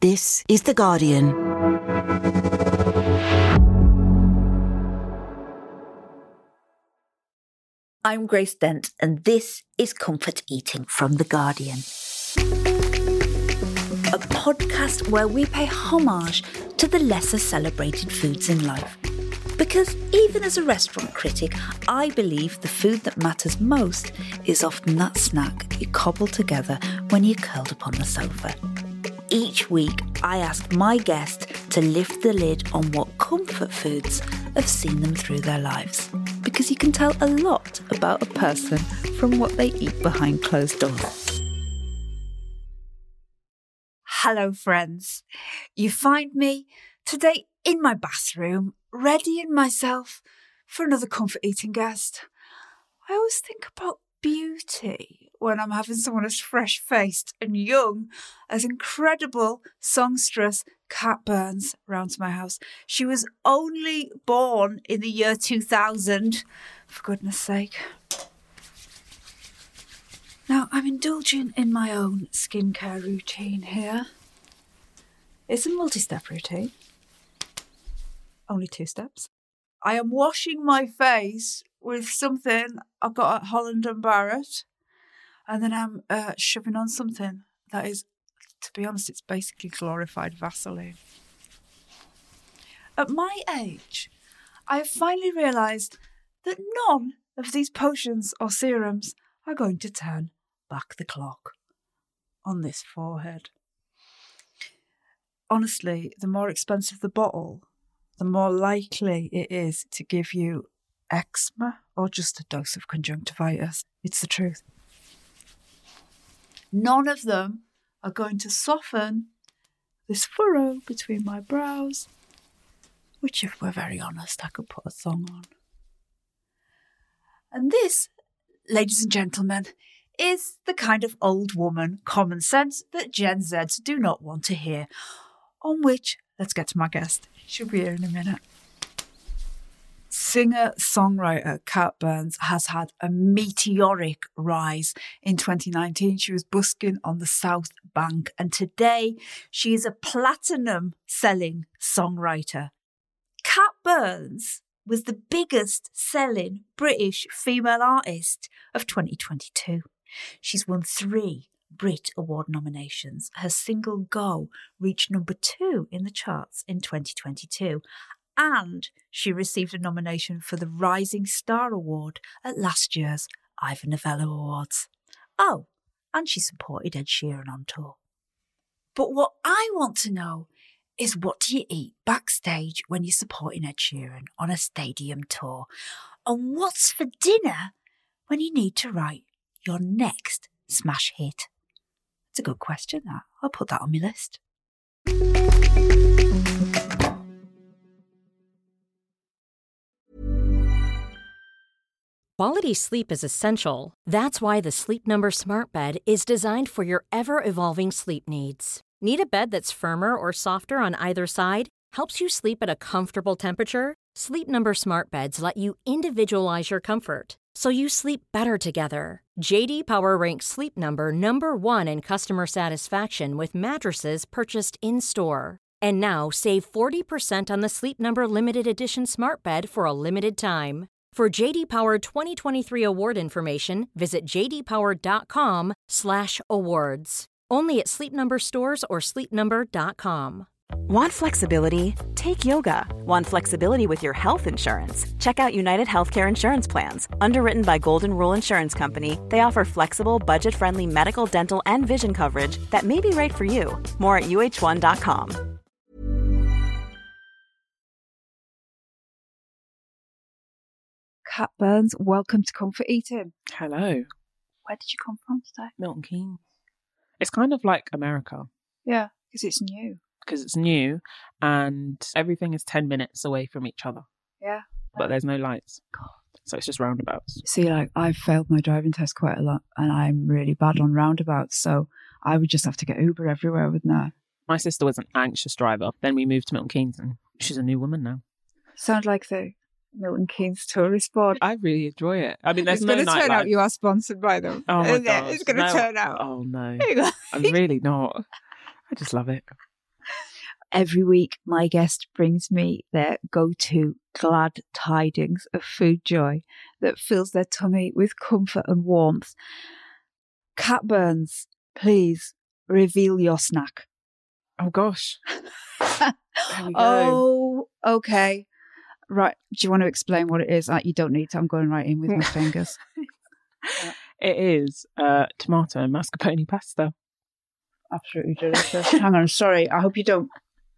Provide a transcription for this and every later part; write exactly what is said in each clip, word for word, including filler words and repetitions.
This is The Guardian. I'm Grace Dent, and this is Comfort Eating from The Guardian. A podcast where we pay homage to the lesser celebrated foods in life. Because even as a restaurant critic, I believe the food that matters most is often that snack you cobble together when you're curled up on the sofa. Each week, I ask my guest to lift the lid on what comfort foods have seen them through their lives. Because you can tell a lot about a person from what they eat behind closed doors. Hello, friends. You find me today in my bathroom, readying myself for another comfort eating guest. I always think about beauty when I'm having someone as fresh-faced and young as incredible songstress Kat Burns round to my house. She was only born in the year two thousand, for goodness sake. Now, I'm indulging in my own skincare routine here. It's a multi-step routine. Only two steps. I am washing my face with something I got at Holland and Barrett, and then I'm uh, shoving on something that is, to be honest, it's basically glorified Vaseline. At my age, I have finally realised that none of these potions or serums are going to turn back the clock on this forehead. Honestly, the more expensive the bottle, the more likely it is to give you eczema or just a dose of conjunctivitis. It's the truth. None of them are going to soften this furrow between my brows, which, if we're very honest, I could put a thong on. And this, ladies and gentlemen, is the kind of old woman common sense that Gen Zs do not want to hear, on which, let's get to my guest. She'll be here in a minute. Singer-songwriter Kat Burns has had a meteoric rise. In twenty nineteen, she was busking on the South Bank, and today she is a platinum-selling songwriter. Kat Burns was the biggest-selling British female artist of twenty twenty-two. She's won three Brit Award nominations. Her single Go reached number two in the charts in twenty twenty-two. And she received a nomination for the Rising Star Award at last year's Ivor Novello Awards. Oh, and she supported Ed Sheeran on tour. But what I want to know is, what do you eat backstage when you're supporting Ed Sheeran on a stadium tour? And what's for dinner when you need to write your next smash hit? It's a good question, that. I'll put that on my list. Quality sleep is essential. That's why the Sleep Number Smart Bed is designed for your ever-evolving sleep needs. Need a bed that's firmer or softer on either side? Helps you sleep at a comfortable temperature? Sleep Number Smart Beds let you individualize your comfort, so you sleep better together. J D Power ranks Sleep Number number one in customer satisfaction with mattresses purchased in-store. And now save forty percent on the Sleep Number Limited Edition Smart Bed for a limited time. For J D Power twenty twenty-three award information, visit jdpower.com slash awards. Only at Sleep Number stores or sleep number dot com. Want flexibility? Take yoga. Want flexibility with your health insurance? Check out United Healthcare Insurance Plans. Underwritten by Golden Rule Insurance Company, they offer flexible, budget-friendly medical, dental, and vision coverage that may be right for you. More at U H one dot com. Kat Burns, welcome to Comfort Eating. Hello. Where did you come from today? Milton Keynes. It's kind of like America. Yeah, because it's new. Because it's new and everything is ten minutes away from each other. Yeah. But there's no lights. God. So it's just roundabouts. See, like, I've failed my driving test quite a lot and I'm really bad on roundabouts. So I would just have to get Uber everywhere, wouldn't I? My sister was an anxious driver. Then we moved to Milton Keynes and she's a new woman now. Sound like the Milton Keynes tourist board. I really enjoy it. I mean, there's it's no going to turn nightlife. out you are sponsored by them. Oh my God. It's going to no. turn out. Oh no. I'm really not. I just love it. Every week, my guest brings me their go-to glad tidings of food joy that fills their tummy with comfort and warmth. Kat Burns, please reveal your snack. Oh, gosh. There we go. Oh, okay. Right. Do you want to explain what it is? Uh, you don't need to. I'm going right in with my fingers. It is uh, tomato and mascarpone pasta. Absolutely delicious. Hang on. Sorry. I hope you don't.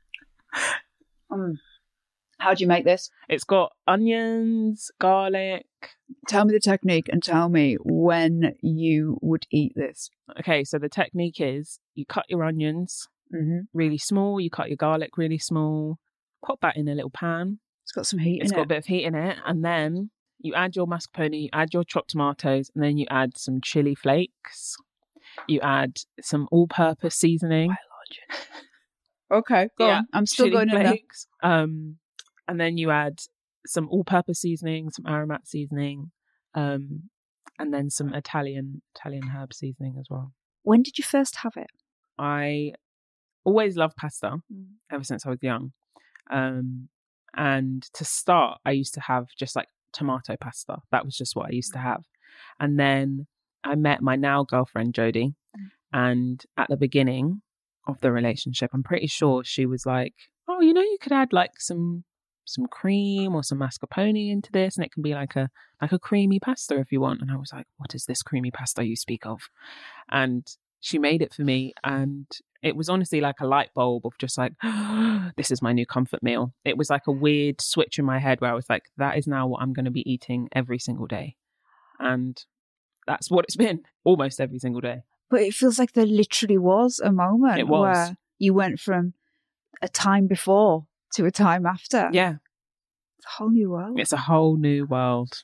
Um, how do you make this? It's got onions, garlic. Tell me the technique and tell me when you would eat this. Okay, so the technique is you cut your onions Mm-hmm. really small, you cut your garlic really small, pop that in a little pan. It's got some heat It's in got it. a bit of heat in it, and then you add your mascarpone, you add your chopped tomatoes, and then you add some chili flakes. You add some all-purpose seasoning. Okay, go Yeah, on. I'm still chili going in there. flakes. Um, and then you add some all-purpose seasoning, some aromat seasoning, um, and then some Italian Italian herb seasoning as well. When did you first have it? I always loved pasta ever since I was young. Um, and to start, I used to have just like tomato pasta. That was just what I used to have. And then I met my now girlfriend, Jodie. And at the beginning of the relationship, I'm pretty sure she was like, oh, you know, you could add like some some cream or some mascarpone into this, and it can be like a like a creamy pasta if you want. And I was like, what is this creamy pasta you speak of? And she made it for me, and it was honestly like a light bulb of just like, oh, this is my new comfort meal. It was like a weird switch in my head where I was like, that is now what I'm going to be eating every single day. And that's what it's been almost every single day. But it feels like there literally was a moment It was. where you went from a time before to a time after. Yeah, It's a whole new world. it's a whole new world.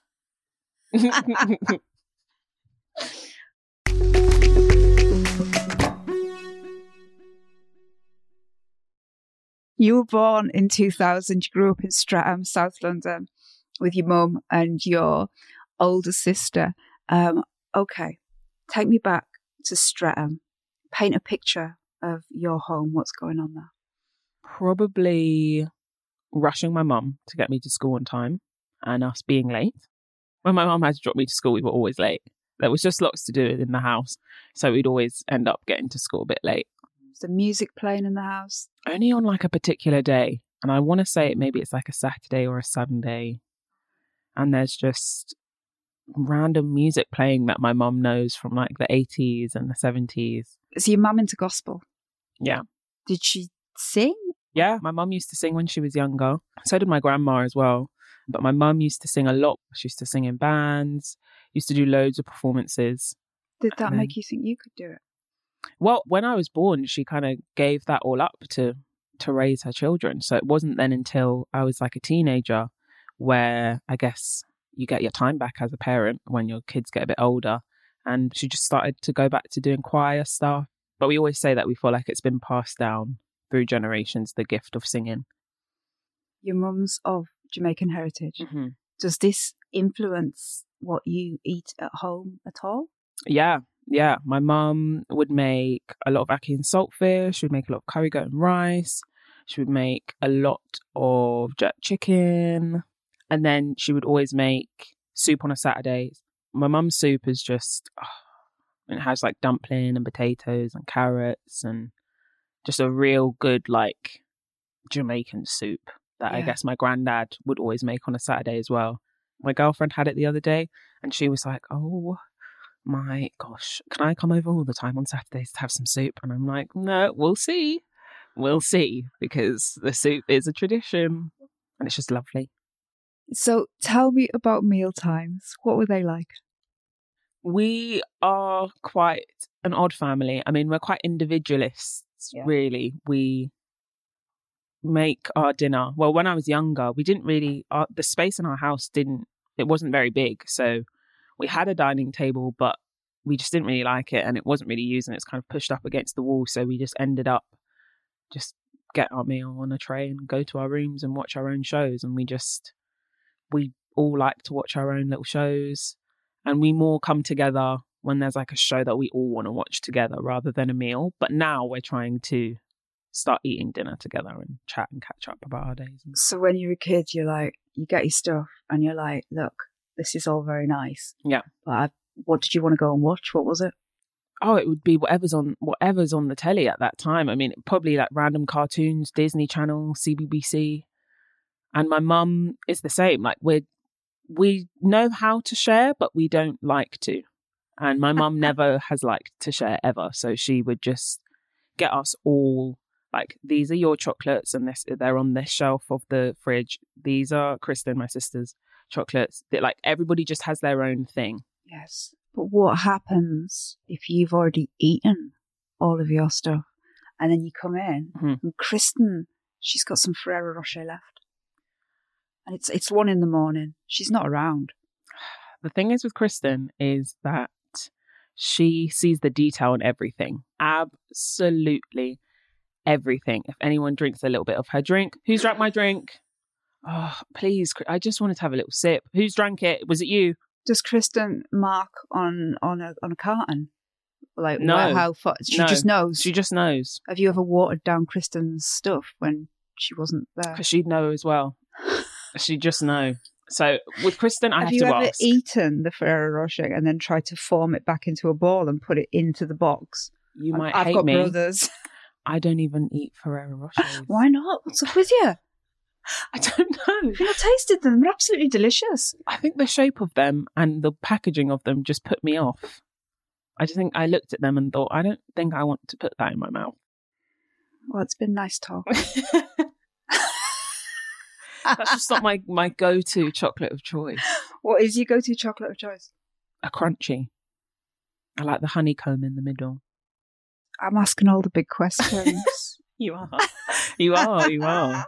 You were born in two thousand. You grew up in Streatham, South London, with your mum and your older sister. Um, okay, take me back to Streatham. Paint a picture of your home. What's going on there? Probably rushing my mum to get me to school on time and us being late. When my mum had to drop me to school, we were always late. There was just lots to do in the house, so we'd always end up getting to school a bit late. Is the music playing in the house? Only on like a particular day. And I want to say it maybe it's like a Saturday or a Sunday. And there's just random music playing that my mum knows from like the eighties and the seventies. Is your mum into gospel? Yeah. Did she sing? Yeah, my mum used to sing when she was younger. So did my grandma as well. But my mum used to sing a lot. She used to sing in bands, used to do loads of performances. Did that And make then- you think you could do it? Well, when I was born, she kind of gave that all up to to raise her children. So it wasn't then until I was like a teenager where I guess you get your time back as a parent when your kids get a bit older. And she just started to go back to doing choir stuff. But we always say that we feel like it's been passed down through generations, the gift of singing. Your mum's of Jamaican heritage. Mm-hmm. Does this influence what you eat at home at all? Yeah, yeah. My mum would make a lot of ackee and saltfish. She would make a lot of curry goat and rice. She would make a lot of jerk chicken. And then she would always make soup on a Saturday. My mum's soup is just, oh, it has like dumpling and potatoes and carrots and just a real good like Jamaican soup that I Yeah. guess my granddad would always make on a Saturday as well. My girlfriend had it the other day and she was like, oh my gosh, can I come over all the time on Saturdays to have some soup? And I'm like, no, we'll see. We'll see, because the soup is a tradition and it's just lovely. So tell me about meal times. What were they like? We are quite an odd family. I mean, we're quite individualists, Yeah. really. We make our dinner. Well, when I was younger, we didn't really, our, the space in our house didn't, it wasn't very big. So we had a dining table, but we just didn't really like it and it wasn't really used and it's kind of pushed up against the wall. So we just ended up just get our meal on a tray and go to our rooms and watch our own shows. And we just, we all like to watch our own little shows. And we more come together when there's like a show that we all want to watch together rather than a meal. But now we're trying to start eating dinner together and chat and catch up about our days. So when you're a kid, you're like, you get your stuff and you're like, look, this is all very nice. Yeah. But I, what did you want to go and watch? What was it? Oh, it would be whatever's on whatever's on the telly at that time. I mean, probably like random cartoons, Disney Channel, C B B C. And my mum is the same. Like we we know how to share, but we don't like to. And my mum never has liked to share ever. So she would just get us all like, these are your chocolates and this they're on this shelf of the fridge. These are Kristen, my sister's chocolates. That like everybody just has their own thing. Yes. But what happens if you've already eaten all of your stuff and then you come in mm-hmm. and Kristen, she's got some Ferrero Rocher left. And it's it's one in the morning. She's not around. The thing is with Kristen is that she sees the detail in everything. Absolutely everything. If anyone drinks a little bit of her drink, who's drank my drink? Oh, please, I just wanted to have a little sip. Who's drank it? Was it you? Does Kristen mark on on a on a carton? Like no, where, how far? She no. just knows. She just knows. Have you ever watered down Kristen's stuff when she wasn't there? Because she'd know as well. She'd just know. So with Kristen, I have, have to you ever ask. eaten the Ferrero Rocher and then tried to form it back into a ball and put it into the box? You might I've hate got me. brothers. I don't even eat Ferrero Rochers. Why not? What's up with you? I don't know. Have you not tasted them? They're absolutely delicious. I think the shape of them and the packaging of them just put me off. I just think I looked at them and thought, I don't think I want to put that in my mouth. Well, it's been nice talk. That's just not my, my go-to chocolate of choice. What is your go-to chocolate of choice? A crunchy. I like the honeycomb in the middle. I'm asking all the big questions. You are. You are. You are.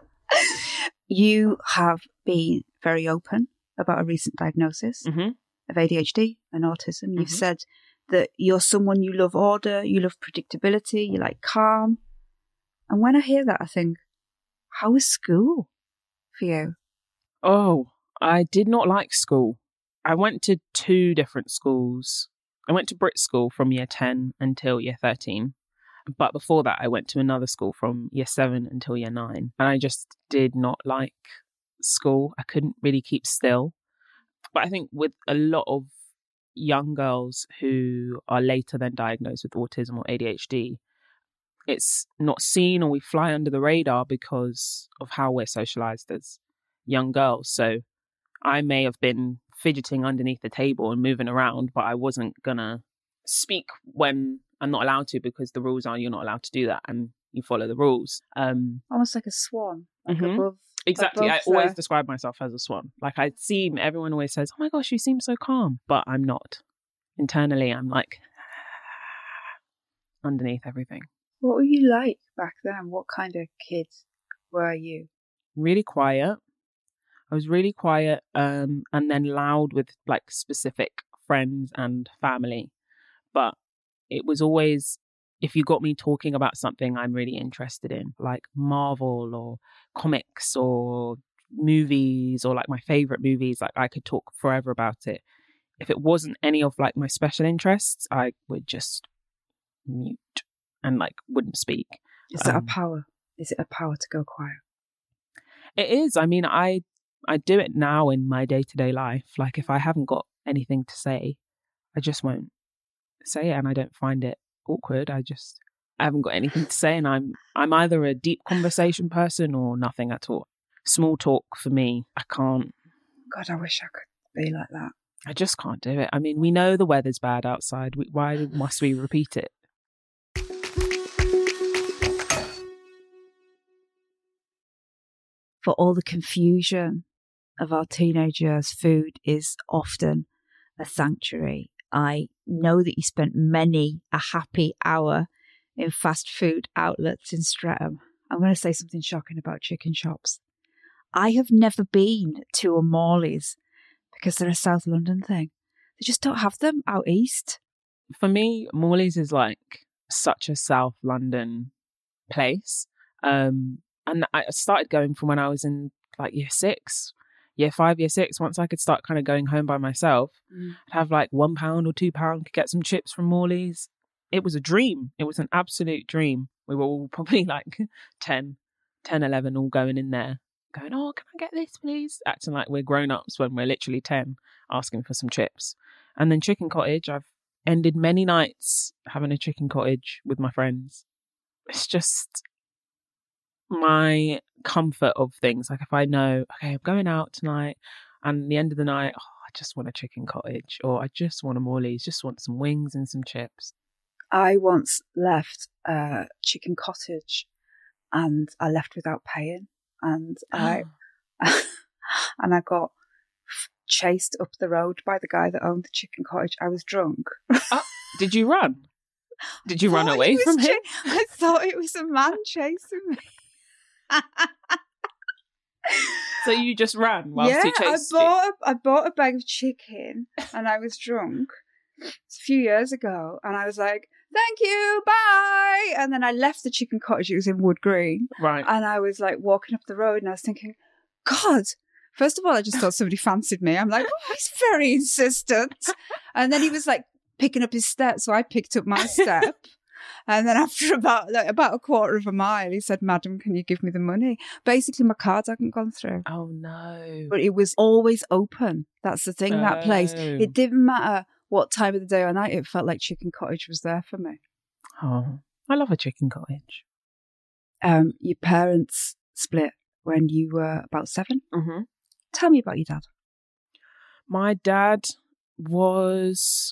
You have been very open about a recent diagnosis mm-hmm. of A D H D and autism. You've mm-hmm. said that you're someone, you love order, you love predictability, you like calm. And when I hear that, I think, how was school for you? Oh, I did not like school. I went to two different schools. I went to Brit School from year ten until year thirteen. But before that, I went to another school from year seven until year nine. And I just did not like school. I couldn't really keep still. But I think with a lot of young girls who are later then diagnosed with autism or A D H D, it's not seen or we fly under the radar because of how we're socialized as young girls. So I may have been fidgeting underneath the table and moving around, but I wasn't going to speak when I'm not allowed to because the rules are you're not allowed to do that and you follow the rules. Um, Almost like a swan. Like mm-hmm. above, exactly. above I always the... describe myself as a swan. Like I seem, everyone always says, oh my gosh, you seem so calm. But I'm not. Internally, I'm like underneath everything. What were you like back then? What kind of kid were you? Really quiet. I was really quiet um, and then loud with like specific friends and family. But it was always, if you got me talking about something I'm really interested in, like Marvel or comics or movies or like my favorite movies, like I could talk forever about it. If it wasn't any of like my special interests, I would just mute and like wouldn't speak. Is that um, a power? Is it a power to go quiet? It is. I mean, I I do it now in my day-to-day life. Like if I haven't got anything to say, I just won't say it, and I don't find it awkward. I just I haven't got anything to say, and I'm I'm either a deep conversation person or nothing at all. Small talk for me, I can't. God, I wish I could be like that. I just can't do it. I mean, we know the weather's bad outside. We, why must we repeat it? For all the confusion of our teenagers, food is often a sanctuary. I know that you spent many a happy hour in fast food outlets in Streatham. I'm going to say something shocking about chicken shops. I have never been to a Morley's because they're a South London thing. They just don't have them out east. For me, Morley's is like such a South London place. Um, and I started going from when I was in like year six. Year five, year six, once I could start kind of going home by myself, mm. I'd have like one pound or two pound, could get some chips from Morley's. It was a dream. It was an absolute dream. We were all probably like ten, ten, eleven, all going in there, going, oh, can I get this, please? Acting like we're grown-ups when we're literally ten, asking for some chips. And then chicken cottage, I've ended many nights having a chicken cottage with my friends. It's just my comfort of things. Like if I know, okay, I'm going out tonight, and at the end of the night, oh, I just want a chicken cottage, or I just want a Morley's, just want some wings and some chips. I once left a chicken cottage and I left without paying, and I and I got chased up the road by the guy that owned the chicken cottage. I was drunk. Oh, did you run? Did you run away from him? Ch- I thought it was a man chasing me. So you just ran whilst yeah, he chased I bought you? A, I bought a bag of chicken and I was drunk. It's a few years ago, and I was like, thank you, bye. And then I left the chicken cottage. It was in Wood Green. Right. And I was like walking up the road and I was thinking, God, first of all, I just thought somebody fancied me. I'm like, oh, he's very insistent. And then he was like picking up his step. So I picked up my step. And then after about like about a quarter of a mile, he said, Madam, can you give me the money? Basically, my card hadn't gone through. Oh, no. But it was always open. That's the thing, that place. Oh. It didn't matter what time of the day or night. It felt like chicken cottage was there for me. Oh, I love a chicken cottage. Um, your parents split when you were about seven. Mm-hmm. Tell me about your dad. My dad was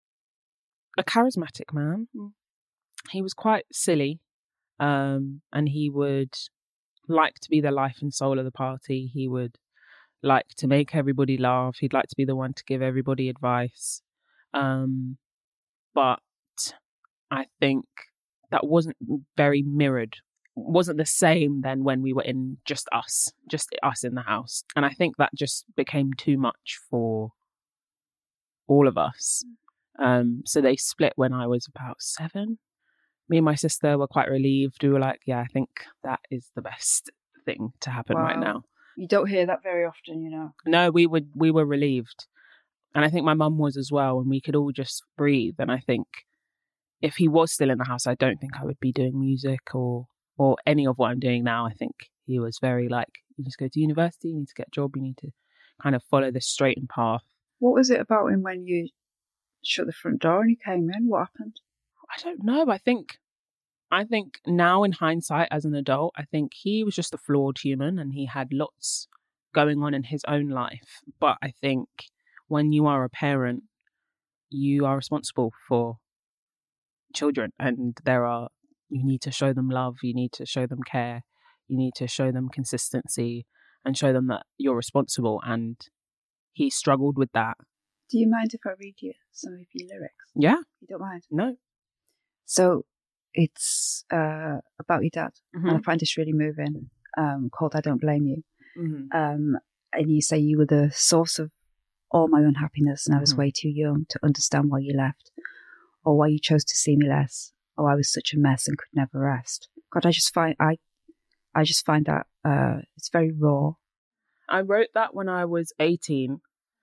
a charismatic man. Mm. He was quite silly, um, and he would like to be the life and soul of the party. He would like to make everybody laugh. He'd like to be the one to give everybody advice. Um, but I think that wasn't very mirrored, wasn't the same then when we were in just us, just us in the house. And I think that just became too much for all of us. Um, so they split when I was about seven. Me and my sister were quite relieved. We were like, yeah, I think that is the best thing to happen Wow. right now. You don't hear that very often, you know. No, we would we were relieved. And I think my mum was as well, and we could all just breathe. And I think if he was still in the house, I don't think I would be doing music or or any of what I'm doing now. I think he was very like, you need to go to university, you need to get a job, you need to kind of follow this straightened path. What was it about him when you shut the front door and he came in? What happened? I don't know. I think, I think now in hindsight as an adult, I think he was just a flawed human and he had lots going on in his own life. But I think when you are a parent, you are responsible for children, and there are, you need to show them love, you need to show them care, you need to show them consistency and show them that you're responsible. And he struggled with that. Do you mind if I read you some of your lyrics? Yeah. You don't mind? No. So it's uh, about your dad. Mm-hmm. And I find this really moving, um, called I Don't Blame You. Mm-hmm. Um, and you say you were the source of all my unhappiness and I was Mm-hmm. way too young to understand why you left or why you chose to see me less. Oh, I was such a mess and could never rest. God, I just find I, I just find that uh, it's very raw. I wrote that when I was eighteen.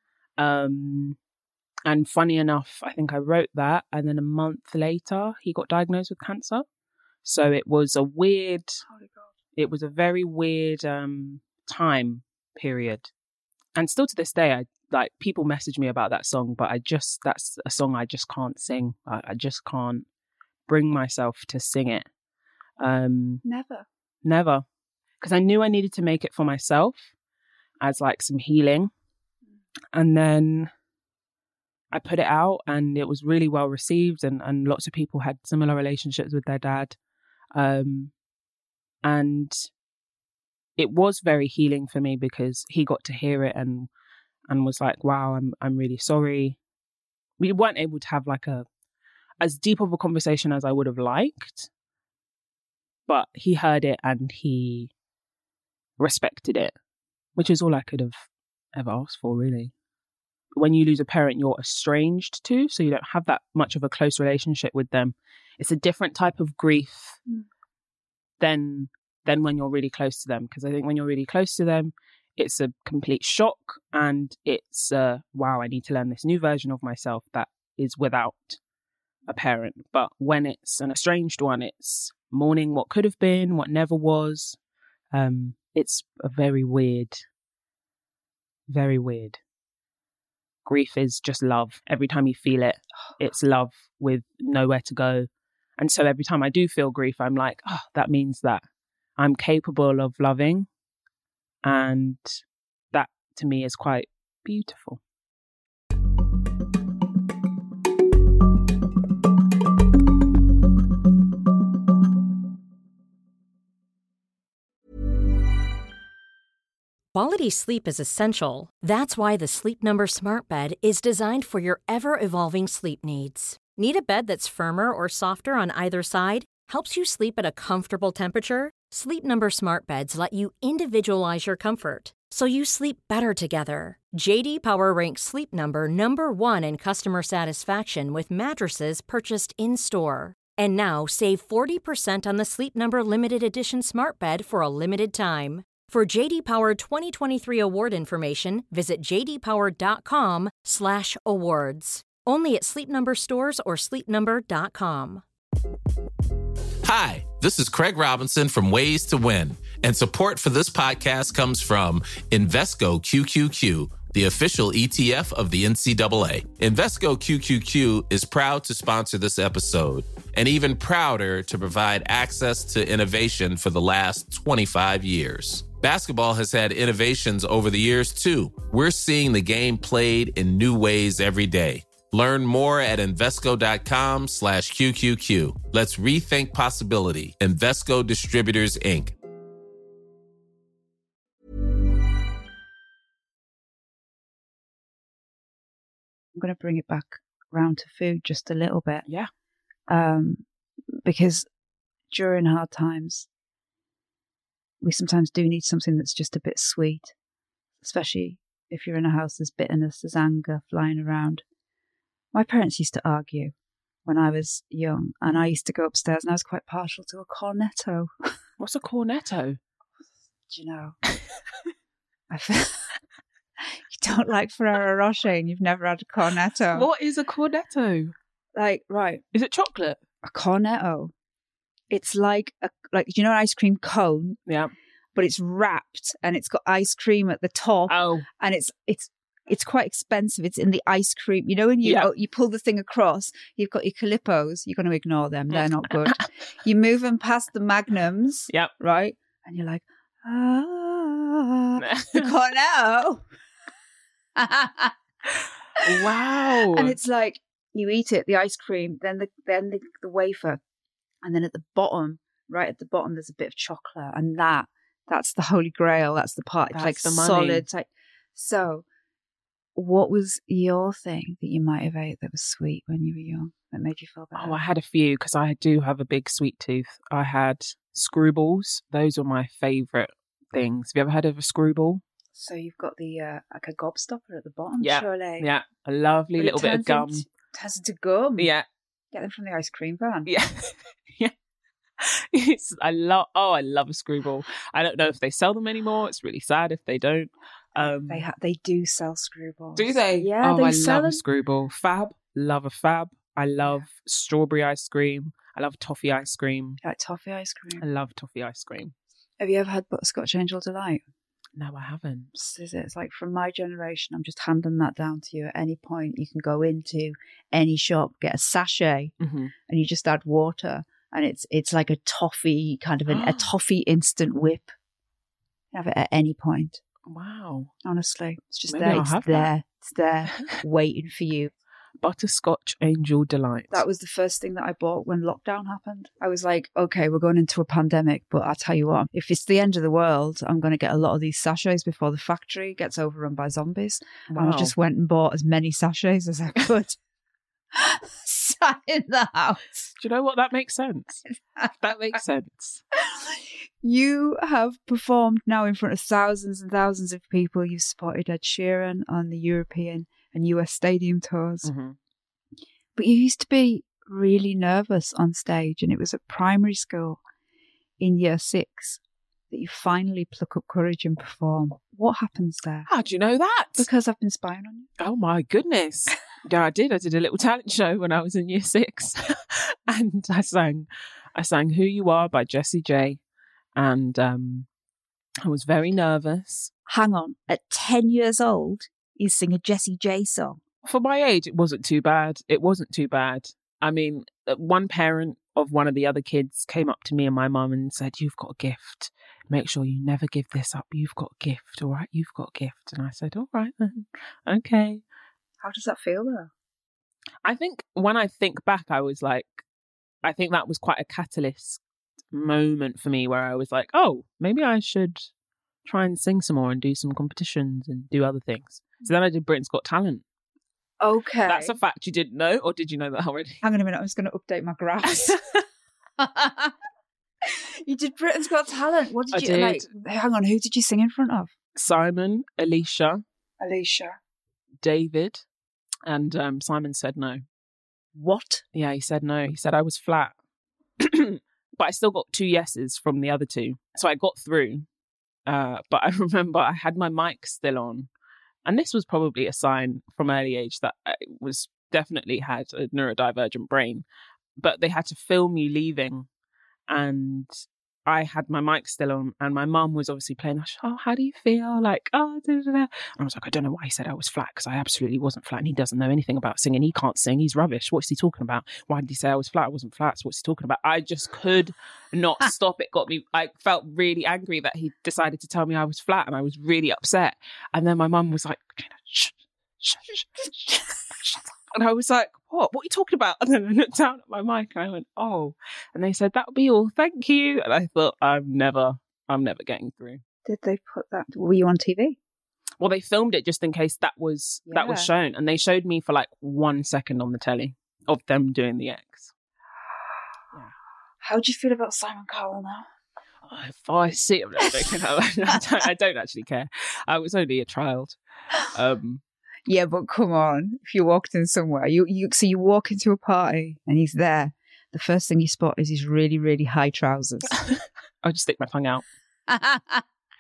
Um, and funny enough, I think I wrote that, and then a month later, he got diagnosed with cancer. So it was a weird, Holy God. it was a very weird um, time period. And still to this day, I like people message me about that song, but I just, that's a song I just can't sing. I, I just can't bring myself to sing it. Um, Never. Never. Because I knew I needed to make it for myself as like some healing. And then I put it out and it was really well received, and, and lots of people had similar relationships with their dad. Um, and it was very healing for me because he got to hear it and and was like, wow, I'm I'm really sorry. We weren't able to have like a as deep of a conversation as I would have liked, but he heard it and he respected it, which is all I could have ever asked for, really. When you lose a parent, you're estranged to, so you don't have that much of a close relationship with them. It's a different type of grief Mm. than than when you're really close to them, because I think when you're really close to them, it's a complete shock and it's uh, wow, I need to learn this new version of myself that is without a parent. But when it's an estranged one, it's mourning what could have been, what never was. Um, it's a very weird, very weird. Grief is just love. Every time you feel it, it's love with nowhere to go. And so every time I do feel grief, I'm like, oh, that means that I'm capable of loving. And that to me is quite beautiful. Quality sleep is essential. That's why the Sleep Number Smart Bed is designed for your ever-evolving sleep needs. Need a bed that's firmer or softer on either side? Helps you sleep at a comfortable temperature? Sleep Number Smart Beds let you individualize your comfort, so you sleep better together. J D Power ranks Sleep Number number one in customer satisfaction with mattresses purchased in-store. And now save forty percent on the Sleep Number Limited Edition Smart Bed for a limited time. For J D Power twenty twenty-three award information, visit jdpower.com slash awards. Only at Sleep Number stores or sleep number dot com. Hi, this is Craig Robinson from Ways to Win, and support for this podcast comes from Invesco Q Q Q, the official E T F of the N C double A. Invesco Q Q Q is proud to sponsor this episode, and even prouder to provide access to innovation for the last twenty-five years. Basketball has had innovations over the years, too. We're seeing the game played in new ways every day. Learn more at Invesco.com slash QQQ. Let's rethink possibility. Invesco Distributors, Incorporated. I'm going to bring it back round to food just a little bit. Yeah. Um, because during hard times, we sometimes do need something that's just a bit sweet, especially if you're in a house, there's bitterness, there's anger flying around. My parents used to argue when I was young, and I used to go upstairs and I was quite partial to a cornetto. What's a cornetto? Do you know? I feel you don't like Ferrero Rocher and you've never had a cornetto. What is a cornetto? Like, right. Is it chocolate? A cornetto. It's like, a like, do you know an ice cream cone? Yeah. But it's wrapped and it's got ice cream at the top. Oh. And it's it's it's quite expensive. It's in the ice cream. You know when you yeah. oh, you pull the thing across, you've got your Calippos. You're going to ignore them. They're not good. You move them past the Magnums. Yep. Right? And you're like, ah, the cornetto. Wow. And it's like, you eat it, the ice cream, then the then the, the wafer. And then at the bottom, right at the bottom, there's a bit of chocolate. And that, that's the holy grail. That's the part. It's like the money. solid. Like, so what was your thing that you might have ate that was sweet when you were young that made you feel better? Oh, I had a few because I do have a big sweet tooth. I had screwballs. Those were my favourite things. Have you ever heard of a screwball? So you've got the, uh, like a gobstopper at the bottom, yeah. surely. Yeah, a lovely But little bit of gum. Into, turns into gum. Yeah. Get them from the ice cream van. Yeah. Yeah. It's, I love, oh, I love a screwball. I don't know if they sell them anymore. It's really sad if they don't. Um, they ha- they do sell screwballs. Do they? Yeah, oh, they I sell love them. a screwball. Fab, love a fab. I love strawberry ice cream. I love toffee ice cream. You like toffee ice cream? I love toffee ice cream. Have you ever had butterscotch Angel Delight? No, I haven't. This is it. It's like from my generation, I'm just handing that down to you. At any point, you can go into any shop, get a sachet, mm-hmm. and you just add water, and it's it's like a toffee kind of an, a toffee instant whip. You have it at any point. Wow. Honestly, it's just Maybe there. I'll It's have there. that. It's there, waiting for you. Butterscotch Angel Delight. That was the first thing that I bought when lockdown happened. I was like, okay, we're going into a pandemic, but I'll tell you what, if it's the end of the world, I'm going to get a lot of these sachets before the factory gets overrun by zombies. Wow. And I just went and bought as many sachets as I could. Sat in the house. Do you know what? That makes sense. That makes sense. You have performed now in front of thousands and thousands of people. You've supported Ed Sheeran on the European and U S stadium tours. Mm-hmm. But you used to be really nervous on stage, and it was at primary school in year six that you finally pluck up courage and perform. What happens there? How do you know that? Because I've been spying on you. Oh my goodness. Yeah, I did. I did a little talent show when I was in year six. And I sang I sang Who You Are by Jessie J. And um, I was very nervous. Hang on. At ten years old, you sing a Jessie J song. For my age, it wasn't too bad. It wasn't too bad. I mean, one parent of one of the other kids came up to me and my mum and said, "You've got a gift. Make sure you never give this up. You've got a gift, all right? You've got a gift." And I said, "All right then. Okay." How does that feel though? I think when I think back, I was like, I think that was quite a catalyst moment for me where I was like, oh, maybe I should try and sing some more and do some competitions and do other things. So then I did Britain's Got Talent. Okay. That's a fact you didn't know, or did you know that already? Hang on a minute, I was going to update my graphs. You did Britain's Got Talent. What did I you did. like? Hang on, who did you sing in front of? Simon, Alicia, Alicia. David, and um, Simon said no. What? Yeah, he said no. He said I was flat. But I still got two yeses from the other two. So I got through. Uh, but I remember I had my mic still on. And this was probably a sign from early age that I was definitely had a neurodivergent brain. But they had to film me leaving. And I had my mic still on. And my mum was obviously playing, "Oh, how do you feel?" Like, oh, da, da, da. And I was like, I don't know why he said I was flat, because I absolutely wasn't flat. And he doesn't know anything about singing. He can't sing. He's rubbish. What's he talking about? Why did he say I was flat? I wasn't flat. So what's he talking about? I just could not stop. It got me, I felt really angry that he decided to tell me I was flat, and I was really upset. And then my mum was like, shh, shh, shh, shh, shut up. And I was like, what? What are you talking about? And then I looked down at my mic and I went, oh. And they said, that'll be all. Thank you. And I thought, I'm never, I'm never getting through. Did they put that? Were you on T V? Well, they filmed it just in case that was yeah. that was shown. And they showed me for like one second on the telly of them doing the X. Yeah. How do you feel about Simon Cowell now? Oh, if I see him, I don't, I don't actually care. I was only a child. Um, Yeah, but come on. If you walked in somewhere, you, you so you walk into a party and he's there. The first thing you spot is his really, really high trousers. I'll just stick my tongue out. At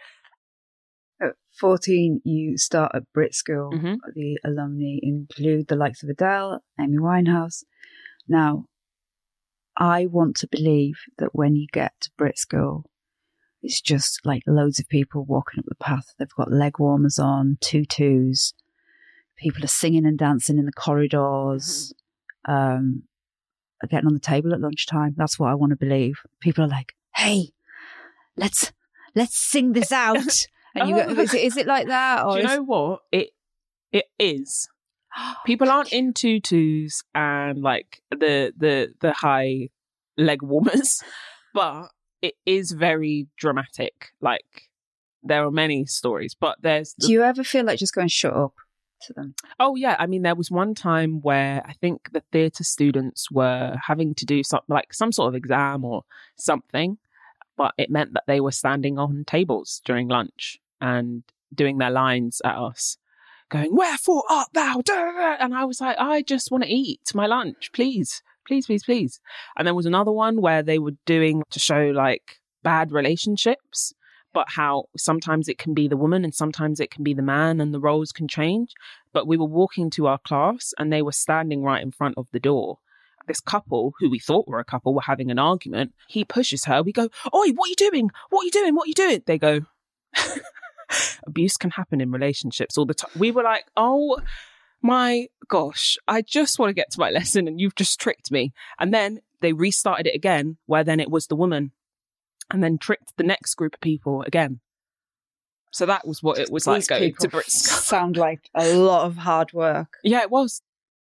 fourteen, you start at Brit School. Mm-hmm. The alumni include the likes of Adele, Amy Winehouse. Now, I want to believe that when you get to Brit School, it's just like loads of people walking up the path. They've got leg warmers on, tutus. People are singing and dancing in the corridors, um, are getting on the table at lunchtime. That's what I want to believe. People are like, "Hey, let's let's sing this out." And you go, is it, is it like that? Or Do you is... know what? It it is. People aren't in tutus and like the the the high leg warmers, but it is very dramatic. Like there are many stories, but there's. The... Do you ever feel like just going shut up to them? Oh yeah, I mean there was one time where I think the theatre students were having to do something like some sort of exam or something, but it meant that they were standing on tables during lunch and doing their lines at us, going, "Wherefore art thou?" And I was like, I just want to eat my lunch, please, please, please, please. And there was another one where they were doing to show like bad relationships, but how sometimes it can be the woman and sometimes it can be the man and the roles can change. But we were walking to our class and they were standing right in front of the door. This couple, who we thought were a couple, were having an argument. He pushes her. We go, "Oi, what are you doing? What are you doing? What are you doing?" They go, abuse can happen in relationships all the time. We were like, oh my gosh, I just want to get to my lesson and you've just tricked me. And then they restarted it again, where then it was the woman. And then tricked the next group of people again. So that was what it was like going to Brit School. Sound like a lot of hard work. Yeah, it was.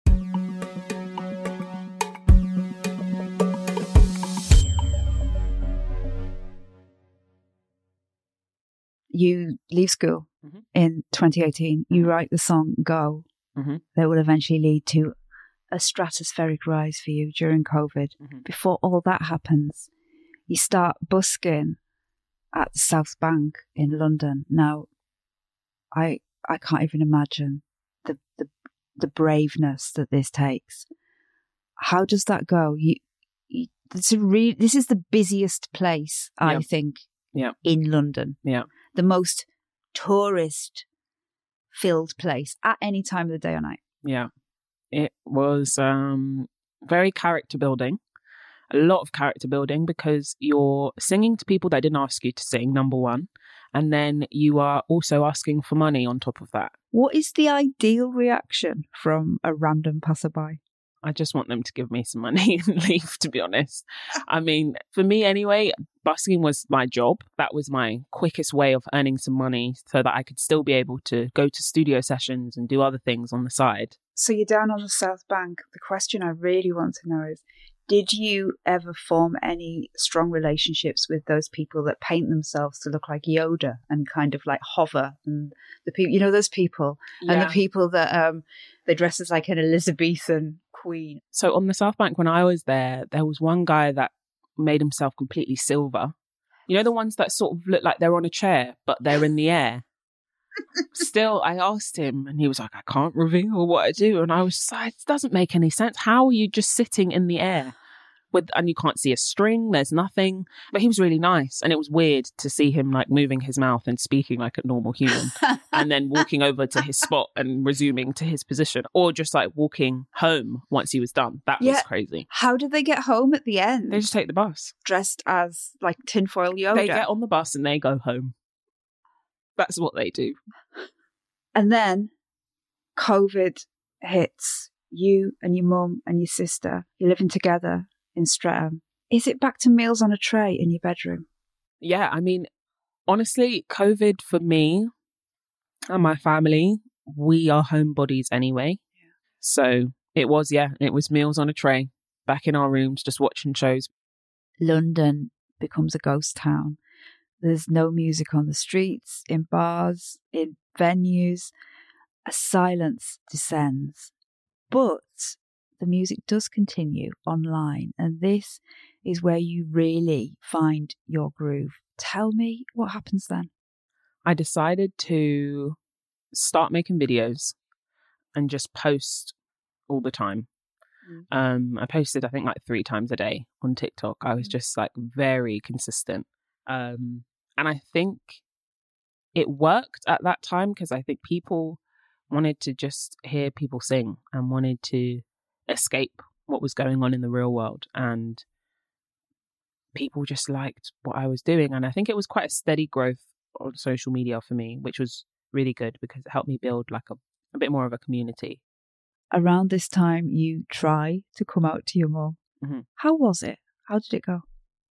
You leave school mm-hmm. in twenty eighteen. You write the song Go. Mm-hmm. That will eventually lead to a stratospheric rise for you during COVID. Mm-hmm. Before all that happens, you start busking at the South Bank in London. Now, I I can't even imagine the the, the braveness that this takes. How does that go? You, you it's a re- this is the busiest place, I yeah. think, yeah. in London. Yeah. The most tourist-filled place at any time of the day or night. Yeah. It was um, very character building, a lot of character building, because you're singing to people that didn't ask you to sing, number one. And then you are also asking for money on top of that. What is the ideal reaction from a random passerby? I just want them to give me some money and leave, to be honest. I mean, for me anyway, busking was my job. That was my quickest way of earning some money so that I could still be able to go to studio sessions and do other things on the side. So you're down on the South Bank. The question I really want to know is, did you ever form any strong relationships with those people that paint themselves to look like Yoda and kind of like hover, and the people, you know, those people, yeah. And the people that um they dress as like an Elizabethan queen? So on the South Bank, when I was there, there was one guy that made himself completely silver. You know, the ones that sort of look like they're on a chair, but they're in the air. Still, I asked him and he was like, I can't reveal what I do. And I was just like, it doesn't make any sense. How are you just sitting in the air? With, and you can't see a string, there's nothing. But he was really nice. And it was weird to see him like moving his mouth and speaking like a normal human and then walking over to his spot and resuming to his position, or just like walking home once he was done. That yeah. was crazy. How did they get home at the end? They just take the bus. Dressed as like tinfoil Yoda. They get on the bus and they go home. That's what they do. And then COVID hits. You and your mum and your sister, you're living together in Streatham. Is it back to meals on a tray in your bedroom? Yeah, I mean, honestly, COVID for me and my family, we are homebodies anyway. Yeah. So it was, yeah, it was meals on a tray, back in our rooms, just watching shows. London becomes a ghost town. There's no music on the streets, in bars, in venues. A silence descends. But the music does continue online, and this is where you really find your groove. Tell me what happens then. I decided to start making videos and just post all the time. Mm. Um, I posted, I think, like three times a day on TikTok. I was just like very consistent. Um, and I think it worked at that time because I think people wanted to just hear people sing and wanted to escape what was going on in the real world, and people just liked what I was doing. And I think it was quite a steady growth on social media for me, which was really good because it helped me build like a, a bit more of a community. Around this time you try to come out to your mum. Mm-hmm. How was it? How did it go?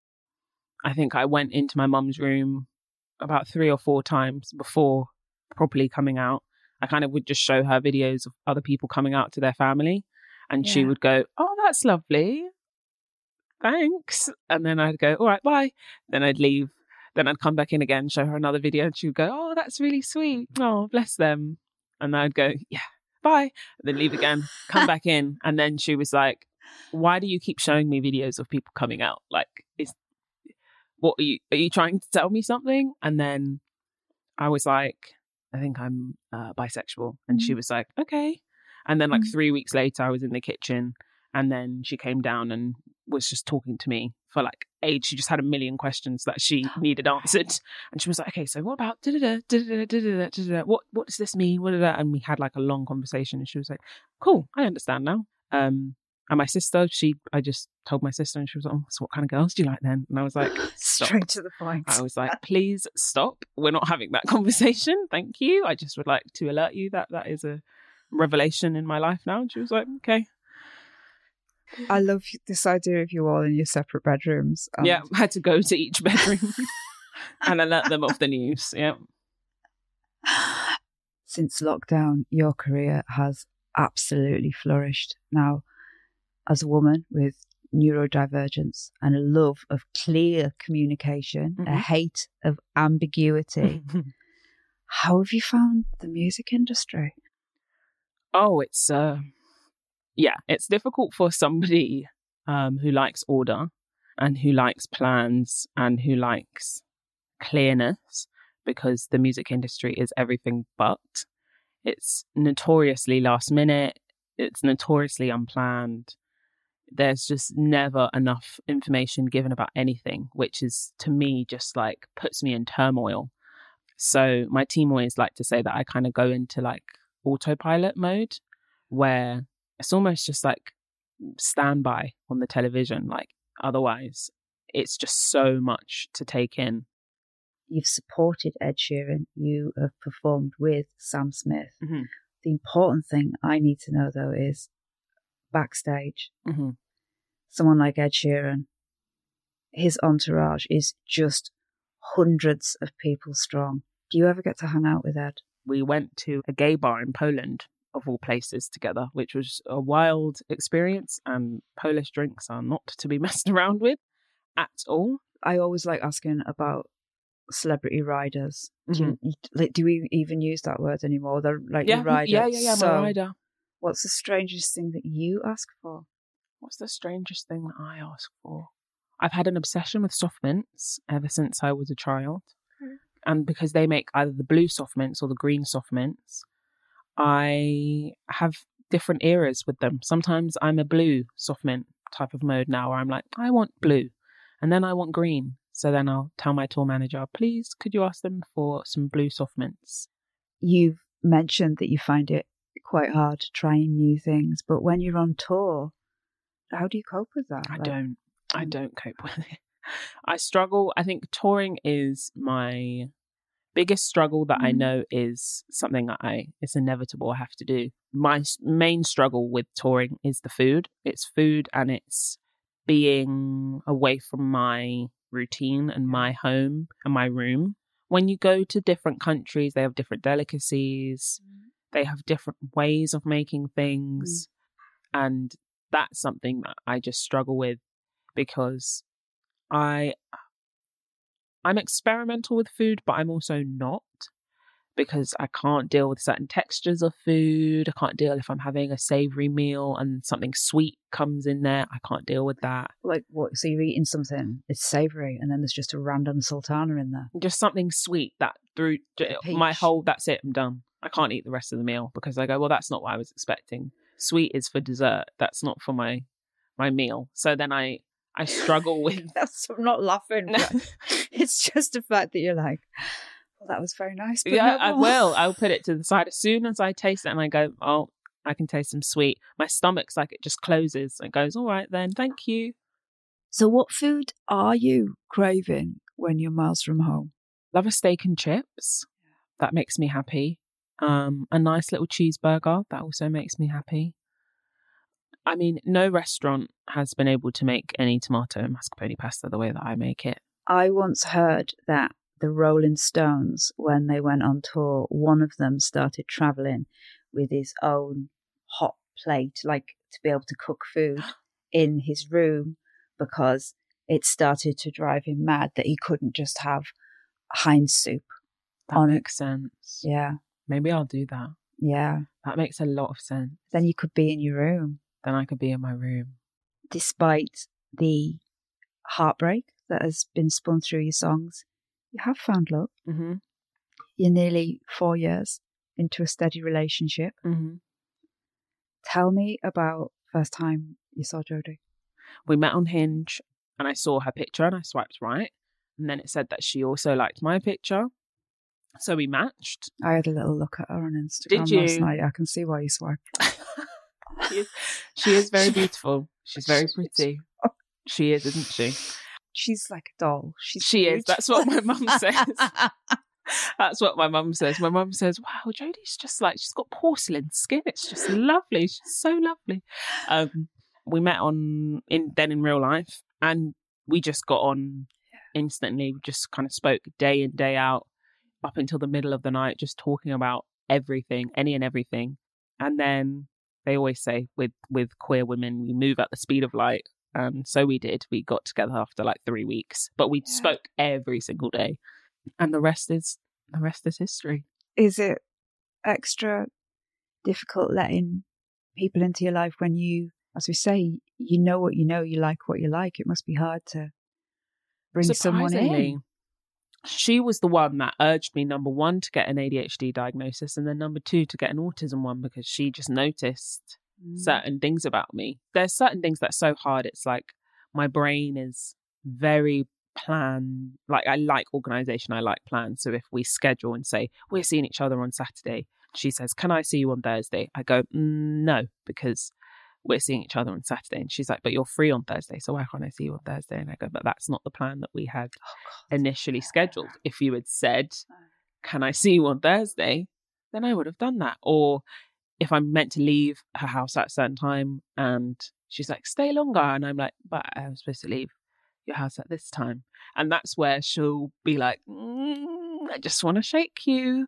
I think I went into my mum's room about three or four times before properly coming out. I kind of would just show her videos of other people coming out to their family. And yeah. she would go, oh, that's lovely. Thanks. And then I'd go, all right, bye. Then I'd leave. Then I'd come back in again, show her another video. And she would go, oh, that's really sweet. Oh, bless them. And I'd go, yeah, bye. And then leave again, come back in. And then she was like, why do you keep showing me videos of people coming out? Like, is what are you, are you trying to tell me something? And then I was like, I think I'm uh, bisexual. And mm-hmm. she was like, okay. And then like mm-hmm. three weeks later, I was in the kitchen, and then she came down and was just talking to me for like age. She just had a million questions that she needed answered. And she was like, okay, so what about da-da-da, da-da-da, da-da-da, da-da-da, what, what does this mean? What da-da-da? And we had like a long conversation, and she was like, cool, I understand now. Um, and my sister, she, I just told my sister, and she was like, oh, so what kind of girls do you like then? And I was like, stop. Straight to the point. I was like, please stop. We're not having that conversation. Thank you. I just would like to alert you that that is a revelation in my life now. And she was like, okay. I love this idea of you all in your separate bedrooms. And... yeah, I had to go to each bedroom and alert them of the news. Yeah. Since lockdown, your career has absolutely flourished. Now, as a woman with neurodivergence and a love of clear communication, mm-hmm. a hate of ambiguity, how have you found the music industry? Oh, it's, uh, yeah, it's difficult for somebody um, who likes order and who likes plans and who likes clearness, because the music industry is everything but. It's notoriously last minute. It's notoriously unplanned. There's just never enough information given about anything, which is, to me, just like puts me in turmoil. So my team always like to say that I kind of go into like autopilot mode, where it's almost just like standby on the television. Like otherwise, it's just so much to take in. You've supported Ed Sheeran. You have performed with Sam Smith. Mm-hmm. The important thing I need to know, though, is backstage. Mm-hmm. Someone like Ed Sheeran, his entourage is just hundreds of people strong. Do you ever get to hang out with Ed? We went to a gay bar in Poland, of all places, together, which was a wild experience. And Polish drinks are not to be messed around with at all. I always like asking about celebrity riders. Mm-hmm. Do, you, like, do we even use that word anymore? They're like yeah, your rider. Yeah, yeah, yeah, so, my rider. What's the strangest thing that you ask for? What's the strangest thing that I ask for? I've had an obsession with soft mints ever since I was a child. Mm. And because they make either the blue soft mints or the green soft mints, I have different eras with them. Sometimes I'm a blue soft mint type of mode now, where I'm like, I want blue. And then I want green. So then I'll tell my tour manager, please, could you ask them for some blue soft mints? You've mentioned that you find it quite hard trying new things, but when you're on tour, how do you cope with that? I like, don't. I don't cope with it. I struggle. I think touring is my biggest struggle that mm. I know is something that I, it's inevitable I have to do. My main struggle with touring is the food. It's food and it's being away from my routine and my home and my room. When you go to different countries, they have different delicacies. Mm. They have different ways of making things. Mm. And that's something that I just struggle with because I, I'm experimental with food, but I'm also not, because I can't deal with certain textures of food. I can't deal if I'm having a savoury meal and something sweet comes in there. I can't deal with that. Like what? So you're eating something, it's savoury, and then there's just a random sultana in there. Just something sweet that through my whole, that's it, I'm done. I can't eat the rest of the meal because I go, well, that's not what I was expecting. Sweet is for dessert. That's not for my my meal. So then I, I struggle with... That's, I'm not laughing. It's just the fact that you're like... Well, that was very nice. But yeah, no I will. I'll put it to the side as soon as I taste it and I go, oh, I can taste some sweet. My stomach's like it just closes and goes, all right then, thank you. So what food are you craving when you're miles from home? Love a steak and chips. That makes me happy. Um, a nice little cheeseburger. That also makes me happy. I mean, no restaurant has been able to make any tomato and mascarpone pasta the way that I make it. I once heard that the Rolling Stones, when they went on tour, one of them started travelling with his own hot plate, like to be able to cook food in his room, because it started to drive him mad that he couldn't just have Heinz soup. That on makes it. sense. Yeah. Maybe I'll do that. Yeah. That makes a lot of sense. Then you could be in your room. Then I could be in my room. Despite the heartbreak that has been spun through your songs, you have found love. Mm-hmm. You're nearly four years into a steady relationship. Mm-hmm. Tell me about first time you saw Jodie. We met on Hinge and I saw her picture and I swiped right. And then it said that she also liked my picture. So we matched. I had a little look at her on Instagram Did you? last night. I can see why you swiped. she, is, she is very beautiful. She's very pretty. She is, isn't she? She's like a doll. She's she beautiful. is. That's what my mum says. That's what my mum says. My mum says, wow, Jodie's just like, she's got porcelain skin. It's just lovely. She's so lovely. Um, we met on in then in real life and we just got on instantly. We just kind of spoke day in, day out up until the middle of the night, just talking about everything, any and everything. And then they always say with, with queer women, we move at the speed of light. And so we did. We got together after like three weeks, but we yeah. spoke every single day. And the rest is the rest is history. Is it extra difficult letting people into your life when you, as we say, you know what you know, you like what you like? It must be hard to bring someone in. She was the one that urged me, number one, to get an A D H D diagnosis, and then number two, to get an autism one, because she just noticed mm. certain things about me. There's certain things that's so hard. It's like my brain is very planned. Like I like organization. I like plans. So if we schedule and say, we're seeing each other on Saturday, she says, can I see you on Thursday? I go, mm, no, because we're seeing each other on Saturday. And she's like, but you're free on Thursday, so why can't I see you on Thursday? And I go, but that's not the plan that we had oh, initially scheduled. If you had said, can I see you on Thursday? Then I would have done that. Or if I'm meant to leave her house at a certain time and she's like, stay longer. And I'm like, but I was supposed to leave your house at this time. And that's where she'll be like, mm, I just want to shake you.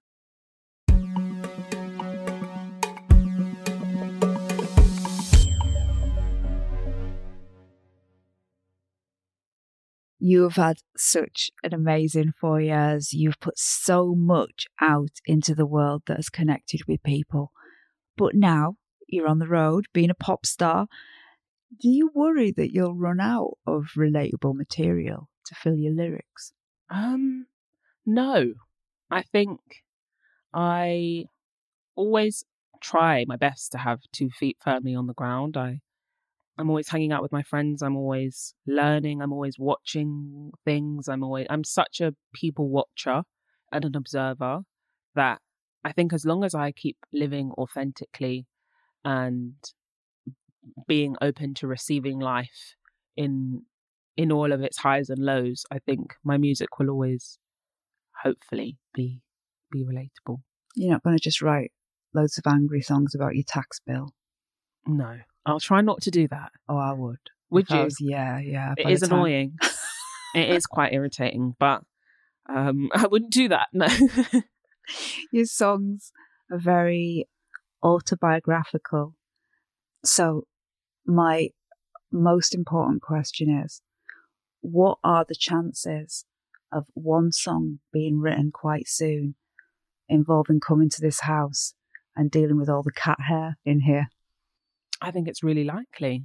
You have had such an amazing four years. You've put so much out into the world that has connected with people. But now you're on the road being a pop star. Do you worry that you'll run out of relatable material to fill your lyrics? Um, no. I think I always try my best to have two feet firmly on the ground. I I'm always hanging out with my friends. I'm always learning. I'm always watching things. I'm always, I'm such a people watcher and an observer that I think as long as I keep living authentically and being open to receiving life in, in all of its highs and lows, I think my music will always hopefully be, be relatable. You're not going to just write loads of angry songs about your tax bill? No. I'll try not to do that. Oh, I would. Would if you? Was, yeah, yeah. It is annoying. It is quite irritating, but um, I wouldn't do that, no. Your songs are very autobiographical. So my most important question is, what are the chances of one song being written quite soon involving coming to this house and dealing with all the cat hair in here? I think it's really likely.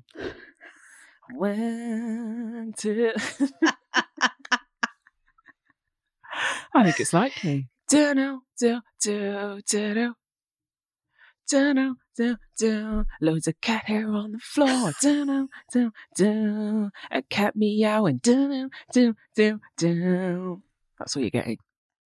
When to... I think it's likely. Do do do do do do do. Loads of cat hair on the floor. Do do do. A cat meowing. Do do do do. That's what you're getting.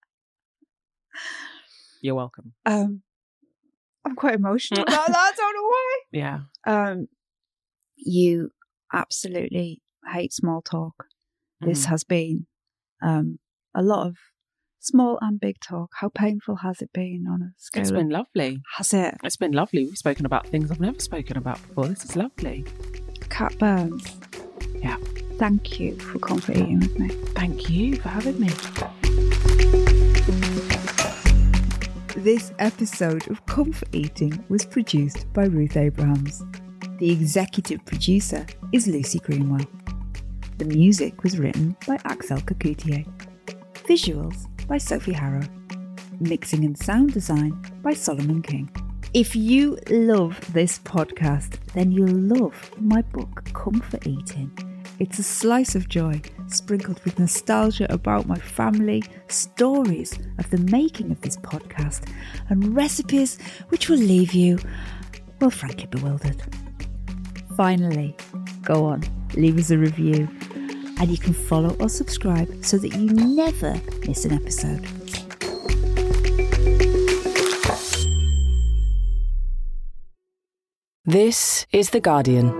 You're welcome. Um. I'm quite emotional about that. I don't know why. Yeah. Um, you absolutely hate small talk. Mm. This has been um, a lot of small and big talk. How painful has it been on a scale? It's been lovely. Has it? It's been lovely. We've spoken about things I've never spoken about before. This is lovely. Cat Burns. Yeah. Thank you for comfort eating with me. Thank you for having me. This episode of Comfort Eating was produced by Ruth Abrahams. The executive producer is Lucy Greenwell. The music was written by Axel Kakoutié. Visuals by Sophie Harrow. Mixing and sound design by Solomon King. If you love this podcast, then you'll love my book, Comfort Eating. It's a slice of joy, sprinkled with nostalgia about my family, stories of the making of this podcast, and recipes which will leave you, well, frankly bewildered. Finally, go on, leave us a review, and you can follow or subscribe so that you never miss an episode. This is The Guardian.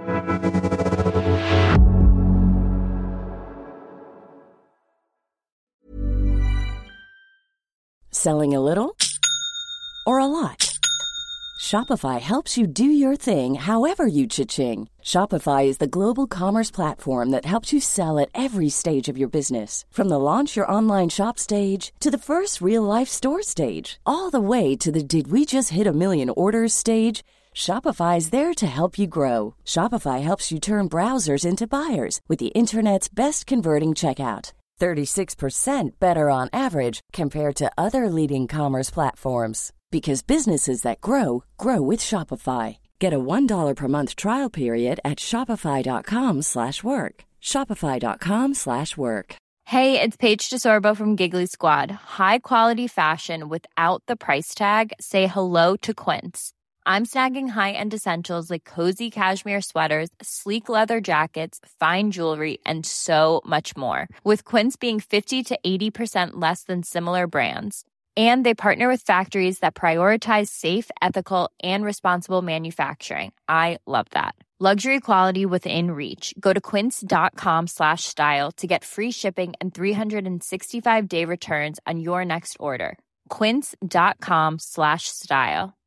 Selling a little or a lot? Shopify helps you do your thing however you cha-ching. Shopify is the global commerce platform that helps you sell at every stage of your business. From the launch your online shop stage to the first real-life store stage, all the way to the did we just hit a million orders stage. Shopify's there to help you grow. Shopify helps you turn browsers into buyers with the internet's best converting checkout. thirty-six percent better on average compared to other leading commerce platforms. Because businesses that grow, grow with Shopify. Get a one dollar per month trial period at shopify.com slash work. Shopify.com slash work. Hey, it's Paige DeSorbo from Giggly Squad. High quality fashion without the price tag. Say hello to Quince. I'm snagging high-end essentials like cozy cashmere sweaters, sleek leather jackets, fine jewelry, and so much more. With Quince being fifty to eighty percent less than similar brands. And they partner with factories that prioritize safe, ethical, and responsible manufacturing. I love that. Luxury quality within reach. Go to quince.com slash style to get free shipping and three sixty-five day returns on your next order. Quince.com slash style.